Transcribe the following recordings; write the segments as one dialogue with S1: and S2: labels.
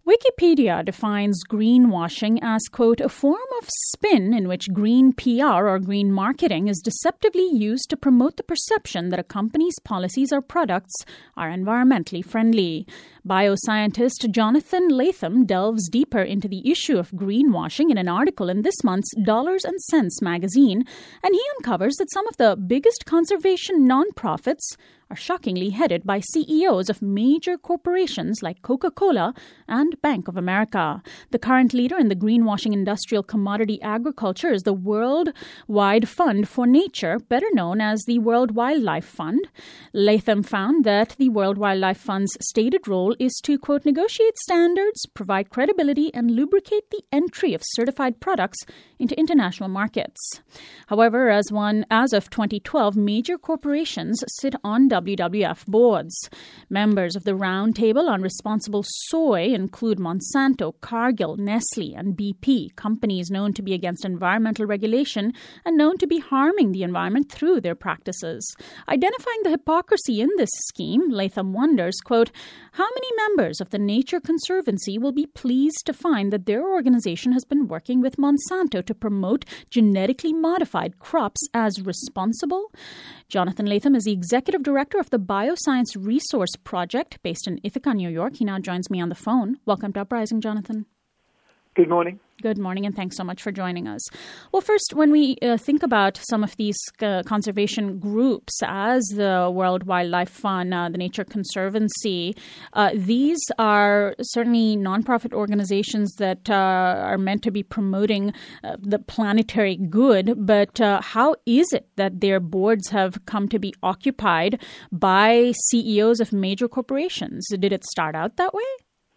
S1: Wikipedia defines greenwashing as, quote, a form of spin in which green PR or green marketing is deceptively used to promote the perception that a company's policies or products are environmentally friendly. Bioscientist Jonathan Latham delves deeper into the issue of greenwashing in an article in this month's Dollars and Cents magazine, and he uncovers that some of the biggest conservation nonprofits are shockingly headed by CEOs of major corporations like Coca-Cola and Bank of America. The current leader in the greenwashing industrial commodity agriculture is the Worldwide Fund for Nature, better known as the World Wildlife Fund. Latham found that the World Wildlife Fund's stated role is to, quote, negotiate standards, provide credibility, and lubricate the entry of certified products into international markets. However, as of 2012, major corporations sit on WWF boards. Members of the Roundtable on Responsible Soy include Monsanto, Cargill, Nestle, and BP, companies known to be against environmental regulation and known to be harming the environment through their practices. Identifying the hypocrisy in this scheme, Latham wonders, quote, how many members of the Nature Conservancy will be pleased to find that their organization has been working with Monsanto to promote genetically modified crops as responsible? Jonathan Latham is the executive director of the Bioscience Resource Project based in Ithaca, New York. He now joins me on the phone. Welcome to Uprising, Jonathan.
S2: Good morning.
S1: Good morning, and thanks so much for joining us. Well, first, when we think about some of these conservation groups, as the World Wildlife Fund, the Nature Conservancy, these are certainly nonprofit organizations that are meant to be promoting the planetary good. But how is it that their boards have come to be occupied by CEOs of major corporations? Did it start out that way?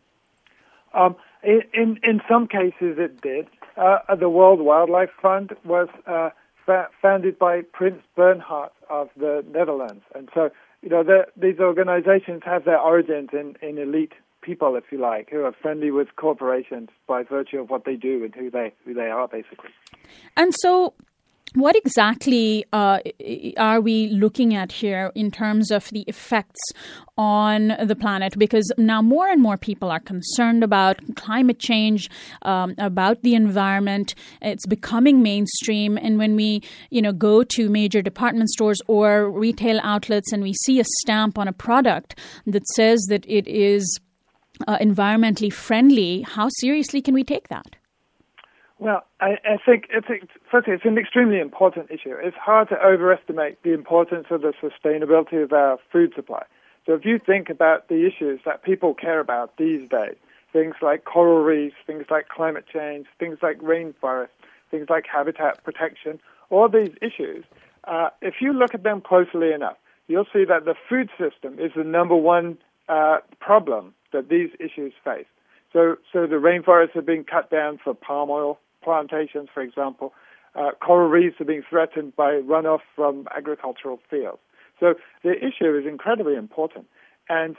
S2: In some cases, it did. The World Wildlife Fund was founded by Prince Bernhard of the Netherlands, and so these organizations have their origins in elite people, if you like, who are friendly with corporations by virtue of what they do and who they are, basically.
S1: And so, what exactly are we looking at here in terms of the effects on the planet? Because now more and more people are concerned about climate change, about the environment. It's becoming mainstream. And when we, go to major department stores or retail outlets and we see a stamp on a product that says that it is environmentally friendly, how seriously can we take that?
S2: Well, I think firstly, it's an extremely important issue. It's hard to overestimate the importance of the sustainability of our food supply. So if you think about the issues that people care about these days, things like coral reefs, things like climate change, things like rainforests, things like habitat protection, all these issues, if you look at them closely enough, you'll see that the food system is the number one problem that these issues face. So the rainforests are being cut down for palm oil plantations, for example. Coral reefs are being threatened by runoff from agricultural fields. So the issue is incredibly important, and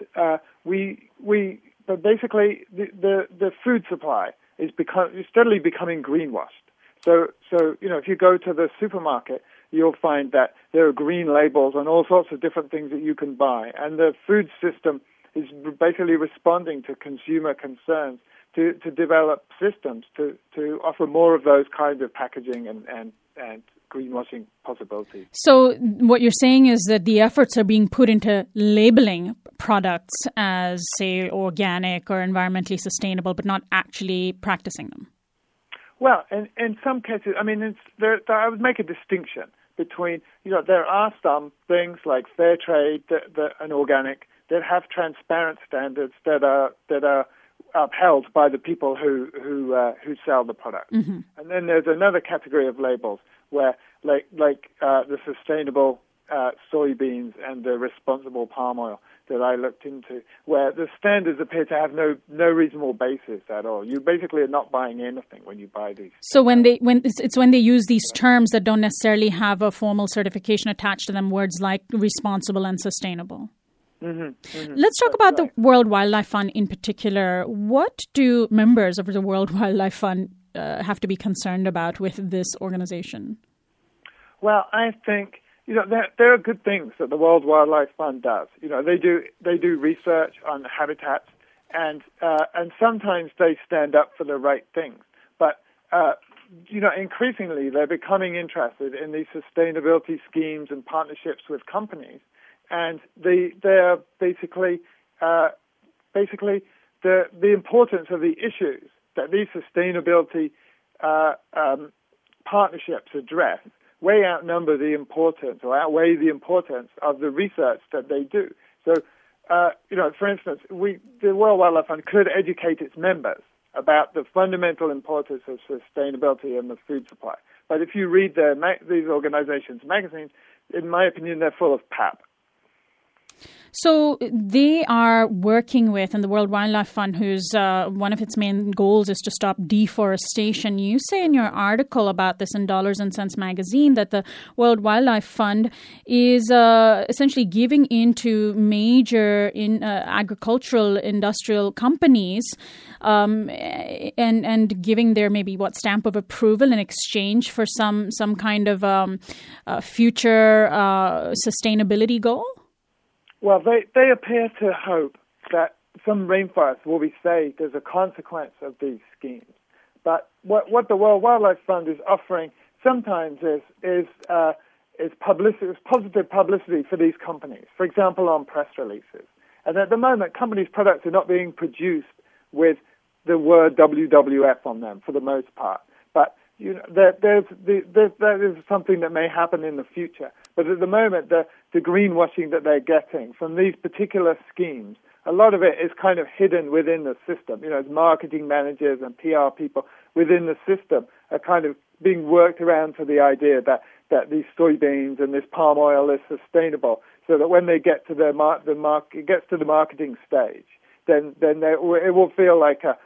S2: but basically the food supply is steadily becoming greenwashed. So if you go to the supermarket, you'll find that there are green labels on all sorts of different things that you can buy, and the food system is basically responding to consumer concerns to develop systems to offer more of those kinds of packaging and greenwashing possibilities.
S1: So what you're saying is that the efforts are being put into labeling products as, say, organic or environmentally sustainable, but not actually practicing them.
S2: Well, in some cases, I mean, I would make a distinction between, there are some things like fair trade and organic that have transparent standards that are upheld by the people who sell the product. Mm-hmm. And then there's another category of labels where, like the sustainable soybeans and the responsible palm oil that I looked into, where the standards appear to have no reasonable basis at all. You basically are not buying anything when you buy these.
S1: So when they use these terms that don't necessarily have a formal certification attached to them, words like responsible and sustainable. Mm-hmm, mm-hmm. Let's talk about the World Wildlife Fund in particular. What do members of the World Wildlife Fund have to be concerned about with this organization?
S2: Well, I think there are good things that the World Wildlife Fund does. They do research on habitats and sometimes they stand up for the right things. But increasingly they're becoming interested in these sustainability schemes and partnerships with companies, and they're basically the importance of the issues that these sustainability partnerships address way outnumber the importance or outweigh the importance of the research that they do. So, for instance, the World Wildlife Fund could educate its members about the fundamental importance of sustainability in the food supply. But if you read these organizations' magazines, in my opinion, they're full of pap.
S1: So they are working with, and the World Wildlife Fund, whose one of its main goals is to stop deforestation. You say in your article about this in Dollars and Cents magazine that the World Wildlife Fund is essentially giving into major agricultural industrial companies and giving their maybe stamp of approval in exchange for some kind of future sustainability goal?
S2: Well, they appear to hope that some rainforests will be saved as a consequence of these schemes. But what the World Wildlife Fund is offering sometimes is publicity, positive publicity for these companies, for example, on press releases. And at the moment, companies' products are not being produced with the word WWF on them for the most part. But that is something that may happen in the future. But at the moment, the greenwashing that they're getting from these particular schemes, a lot of it is kind of hidden within the system. Marketing managers and PR people within the system are kind of being worked around to the idea that these soybeans and this palm oil is sustainable, so that when they get to it gets to the marketing stage, then it will feel like a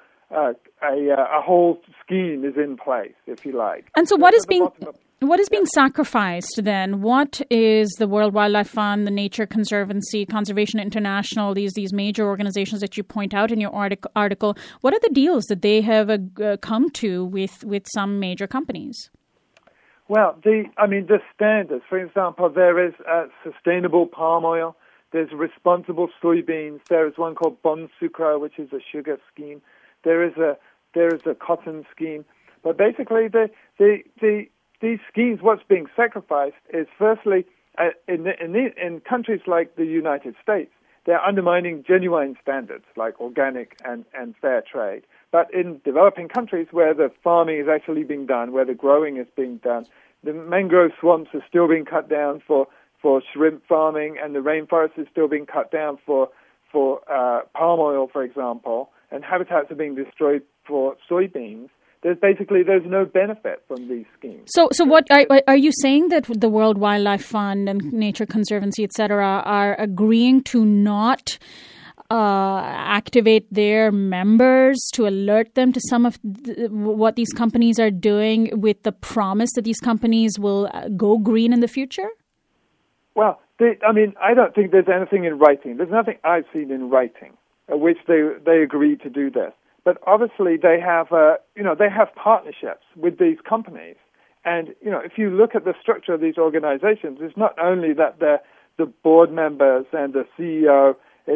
S2: whole scheme is in place, if you like.
S1: And so what is being sacrificed then? What is the World Wildlife Fund, the Nature Conservancy, Conservation International, these major organizations that you point out in your article, what are the deals that they have come to with some major companies?
S2: Well, the standards, for example, there is sustainable palm oil, there's responsible soybeans, there is one called Bon Sucre, which is a sugar scheme, there is a cotton scheme, but basically these schemes, what's being sacrificed is firstly in countries like the United States, they're undermining genuine standards like organic and fair trade. But in developing countries where the farming is actually being done, where the growing is being done, the mangrove swamps are still being cut down for shrimp farming, and the rainforest is still being cut down for palm oil, for example, and habitats are being destroyed for soybeans. There's no benefit from these schemes.
S1: So what are you saying that the World Wildlife Fund and Nature Conservancy, etc., are agreeing to not activate their members to alert them to some of what these companies are doing, with the promise that these companies will go green in the future?
S2: Well, I don't think there's anything in writing. There's nothing I've seen in writing which they agree to do this. But obviously they have partnerships with these companies. And, if you look at the structure of these organizations, it's not only that the board members and the CEO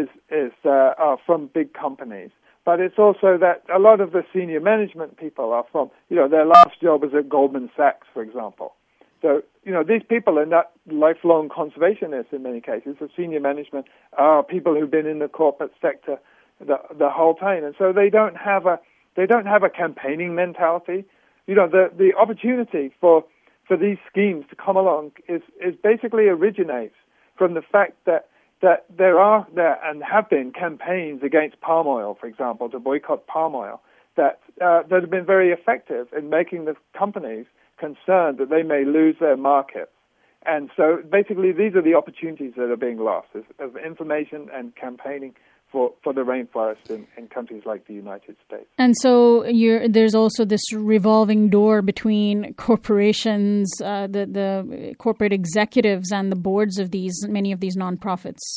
S2: are from big companies, but it's also that a lot of the senior management people are from, their last job was at Goldman Sachs, for example. So, these people are not lifelong conservationists in many cases. The senior management are people who've been in the corporate sector the whole time, and so they don't have a campaigning mentality. The opportunity for these schemes to come along is basically originates from the fact that there are and have been campaigns against palm oil, for example, to boycott palm oil, that have been very effective in making the companies concerned that they may lose their markets. And so basically these are the opportunities that are being lost of information and campaigning for the rainforest in countries like the United States.
S1: And so there's also this revolving door between corporations, the corporate executives and the boards of many of these nonprofits.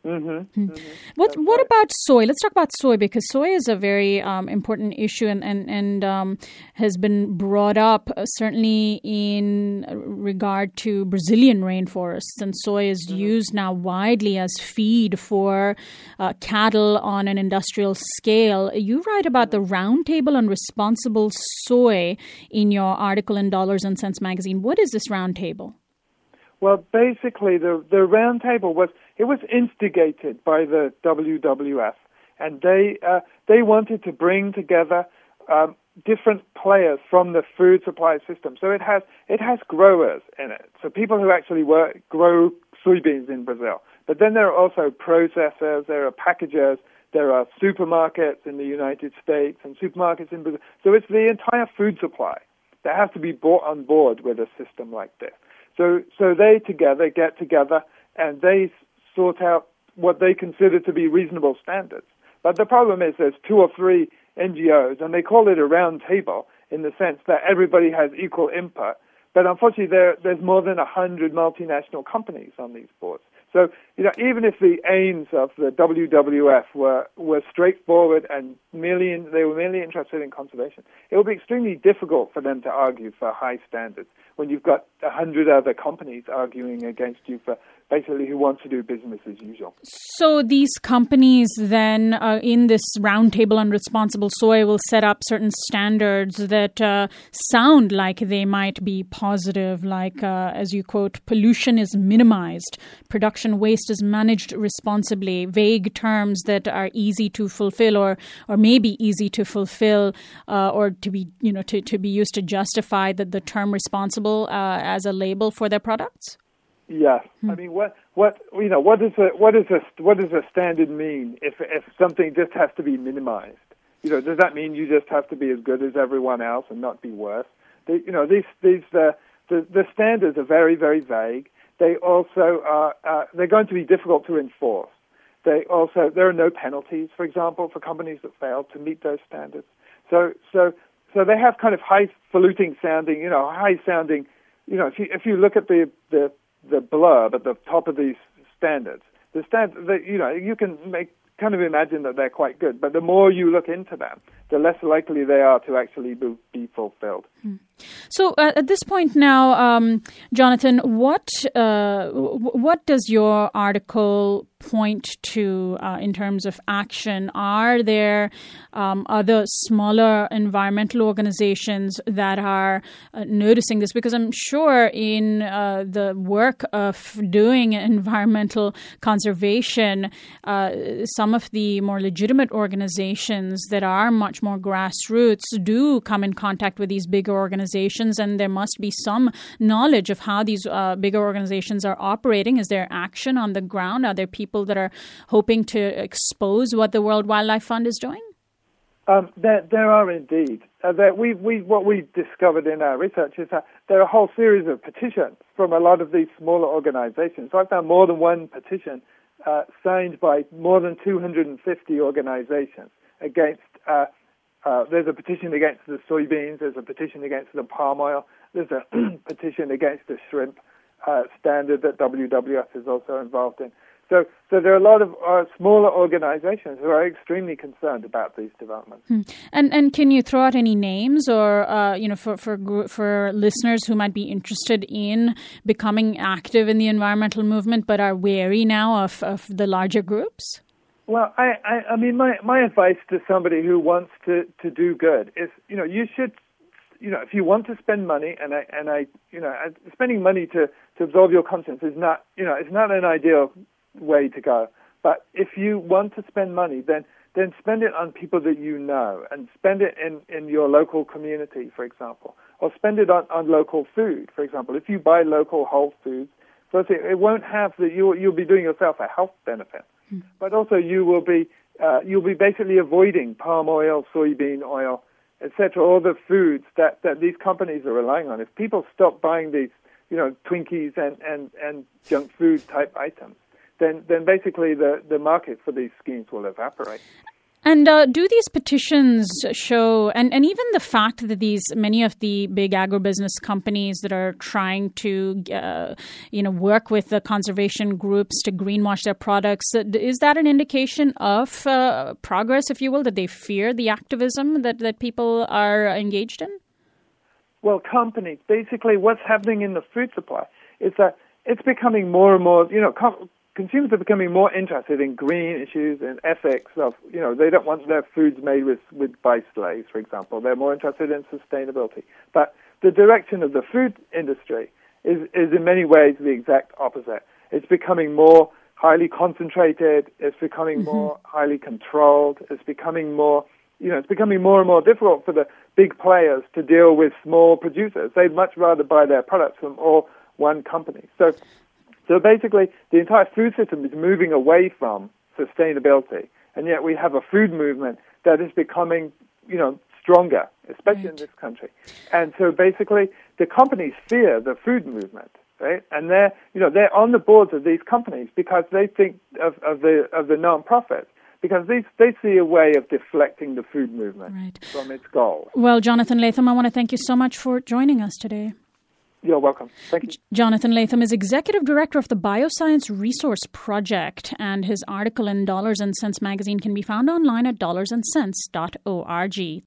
S1: What about soy? Let's talk about soy, because soy is a very important issue and has been brought up certainly in regard to Brazilian rainforests. And soy is used now widely as feed for cattle on an industrial scale. You write about the Roundtable on Responsible Soy in your article in Dollars and Cents magazine. What is this roundtable?
S2: Well, basically, the roundtable was instigated by the WWF, and they wanted to bring together different players from the food supply system. So it has growers in it, so people who actually grow soybeans in Brazil. But then there are also processors, there are packagers, there are supermarkets in the United States and supermarkets in Brazil. So it's the entire food supply that has to be brought on board with a system like this. So they get together and they sort out what they consider to be reasonable standards. But the problem is there's 2 or 3 NGOs, and they call it a round table in the sense that everybody has equal input. But unfortunately, there's more than 100 multinational companies on these boards. So, even if the aims of the WWF were straightforward and they were merely interested in conservation, it would be extremely difficult for them to argue for high standards when you've got 100 other companies arguing against you for basically who wants to do business as usual.
S1: So these companies then in this roundtable on responsible soy will set up certain standards that sound like they might be positive, like, as you quote, pollution is minimized, production waste is managed responsibly, vague terms that are easy to fulfill or maybe easy to fulfill or to be, to be used to justify the term responsible as a label for their products?
S2: Yes, I mean, what does a standard mean if something just has to be minimized? Does that mean you just have to be as good as everyone else and not be worse? The standards are very, very vague. They also they're going to be difficult to enforce. There are no penalties, for example, for companies that fail to meet those standards. So they have kind of highfalutin sounding, high sounding. If you look at the blurb at the top of these standards, you can kind of imagine that they're quite good. But the more you look into them, the less likely they are to actually be fulfilled.
S1: So at this point now, Jonathan, what does your article point to in terms of action? Are there other smaller environmental organizations that are noticing this? Because I'm sure in the work of doing environmental conservation, some of the more legitimate organizations that are much more grassroots do come in contact with these bigger organizations, and there must be some knowledge of how these bigger organizations are operating. Is there action on the ground? Are there people that are hoping to expose what the World Wildlife Fund is doing?
S2: There are indeed. What we discovered in our research is that there are a whole series of petitions from a lot of these smaller organizations. So I found more than one petition signed by more than 250 organizations against. There's a petition against the soybeans. There's a petition against the palm oil. There's a petition against the shrimp standard that WWF is also involved in. So there are a lot of smaller organizations who are extremely concerned about these developments.
S1: And can you throw out any names or for listeners who might be interested in becoming active in the environmental movement but are wary now of the larger groups?
S2: Well, I mean, my advice to somebody who wants to do good is, you should, if you want to spend money, spending money to absorb your conscience is not, it's not an ideal way to go. But if you want to spend money, then spend it on people that you know, and spend it in your local community, for example, or spend it on local food, for example. If you buy local whole foods, firstly, it won't have you'll be doing yourself a health benefit. But also you'll be basically avoiding palm oil, soybean oil, etc., all the foods that these companies are relying on. If people stop buying these, Twinkies and junk food type items, then basically the market for these schemes will evaporate.
S1: And do these petitions show, and even the fact that many of the big agribusiness companies that are trying to, work with the conservation groups to greenwash their products, is that an indication of progress, if you will, that they fear the activism that people are engaged in?
S2: Well, companies, basically what's happening in the food supply is that it's becoming more and more, consumers are becoming more interested in green issues and ethics of, they don't want their foods made by slaves, for example. They're more interested in sustainability. But the direction of the food industry is in many ways the exact opposite. It's becoming more highly concentrated. It's becoming more highly controlled. It's becoming more, it's becoming more and more difficult for the big players to deal with small producers. They'd much rather buy their products from all one company. So basically, the entire food system is moving away from sustainability, and yet we have a food movement that is becoming, stronger, especially in this country. And so basically, the companies fear the food movement, right? And they're on the boards of these companies because they think of the non-profits, because they see a way of deflecting the food movement from its goals.
S1: Well, Jonathan Latham, I want to thank you so much for joining us today.
S2: You're welcome. Thank you.
S1: Jonathan Latham is Executive Director of the Bioscience Resource Project, and his article in Dollars and Cents magazine can be found online at dollarsandcents.org.